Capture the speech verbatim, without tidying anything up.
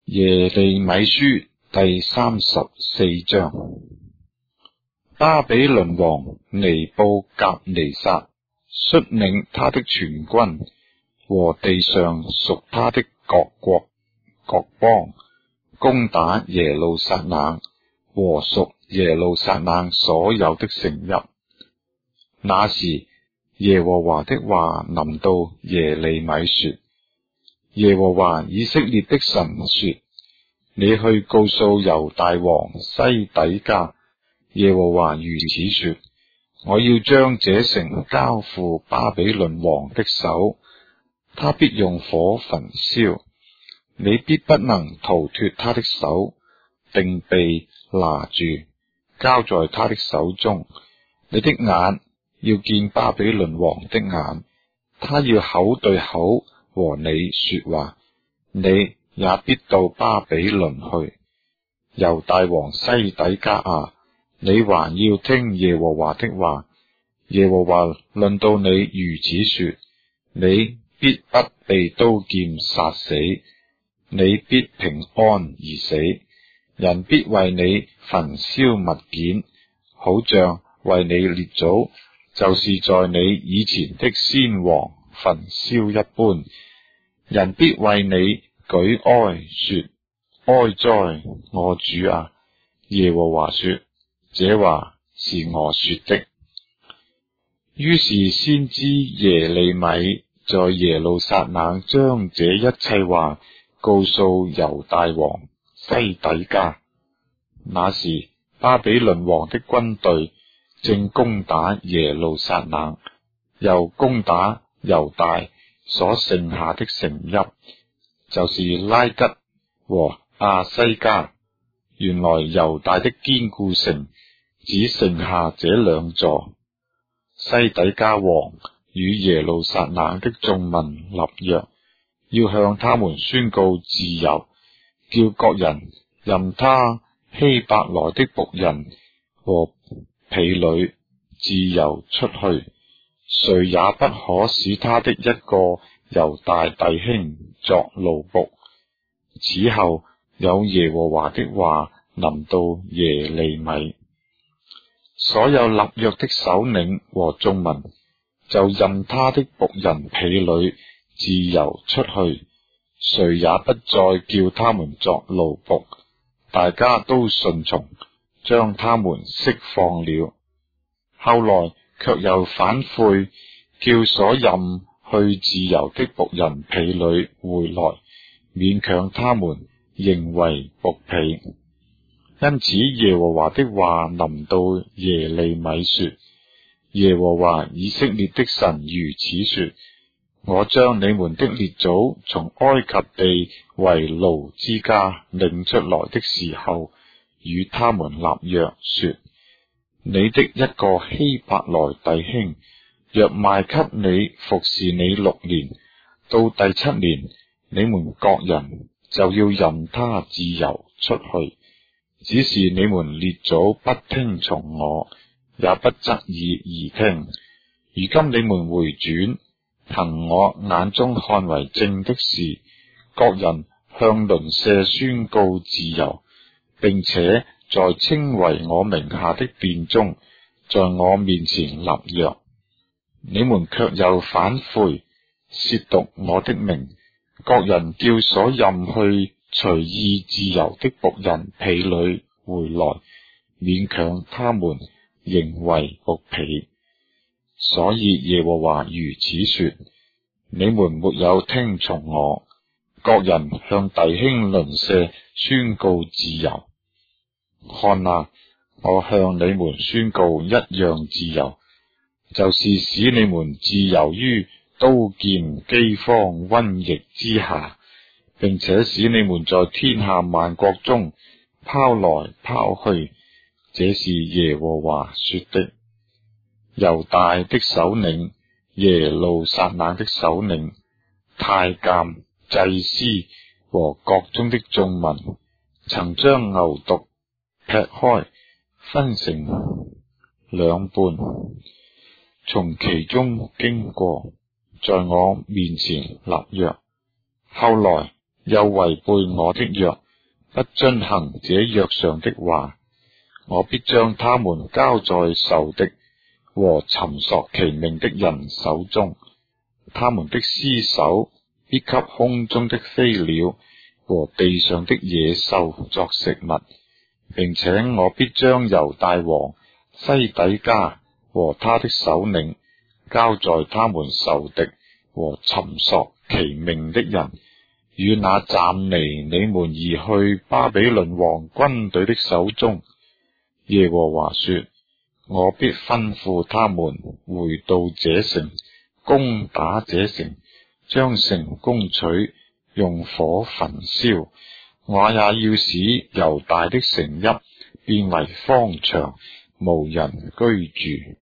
耶利米書第三十四章。巴比倫王尼布甲尼撒率領他的全軍和地上屬他的各國各邦，攻打耶路撒冷和屬耶路撒冷所有的城邑。那時耶和華的話臨到耶利米說：耶和華以色列的神說，你去告訴猶大王西底家，耶和華如此說，我要將這城交付巴比倫王的手，他必用火焚燒，你必不能逃脫他的手，定被拿住，交在他的手中。你的眼要見巴比倫王的眼，他要口對口和你說話，你也必到巴比倫去。猶大王西底家啊，你還要聽耶和華的話。耶和華論到你如此說，你必不被刀劍殺死，你必平安而死。人必為你焚燒物件，好像為你列祖，就是在你以前的先王焚燒一般。人必為你舉哀說：哀哉，我主啊！耶和華說，這話是我說的。於是先知耶利米在耶路撒冷將這一切話告訴猶大王西底家。那時巴比倫王的軍隊正攻打耶路撒冷，又攻打猶大所剩下的城邑，就是拉吉和亞西加。原來猶大的堅固城只剩下這兩座。西底家王與耶路撒冷的眾民立約，要向他們宣告自由，叫各人任他希伯來的僕人和婢女自由出去，誰也不可使他的一個猶大弟兄作奴僕。此後有耶和華的話臨到耶利米，所有立約的首領和眾民就任他的僕人婢女自由出去，誰也不再叫他們作奴僕，大家都順從，將他們釋放了。後來卻又反悔，叫所任去自由的僕人婢女回來，勉強他們仍為僕婢。因此耶和華的話臨到耶利米說：耶和華以色列的神如此說，我將你們的列祖從埃及地為奴之家領出來的時候，與他們立約說，你的一個希伯來弟兄若賣給你服侍你六年，到第七年你們各人就要任他自由出去。只是你們列祖不聽從我，也不側耳而聽。如今你們回轉，行我眼中看為正的事，各人向鄰舍宣告自由，並且在稱為我名下的殿中，在我面前立約。你們卻又反悔，褻瀆我的名，各人叫所任去隨意自由的僕人婢女回來，勉強他們仍為僕婢。所以耶和華如此說，你們沒有聽從我，各人向弟兄鄰舍宣告自由。看啊，我向你們宣告一樣自由，就是使你們自由於刀劍饑荒瘟疫之下，並且使你們在天下萬國中拋來拋去。這是耶和華說的。猶大的首領、耶路撒冷的首領、太監、祭司和國中的眾民，曾將牛犢劈開，分成兩半，從其中經過，在我面前立約。後來又違背我的約，不遵行這約上的話，我必將他們交在仇敵和尋索其命的人手中，他們的屍首必給空中的飛鳥和地上的野獸作食物，並且我必將猶大王西底家和他的首領交在他們仇敵和尋索其命的人與那站離你們而去巴比倫王軍隊的手中。耶和華說，我必吩咐他們回到這城，攻打這城，將城攻取，用火焚燒。我也要使猶大的城邑變為荒場，無人居住。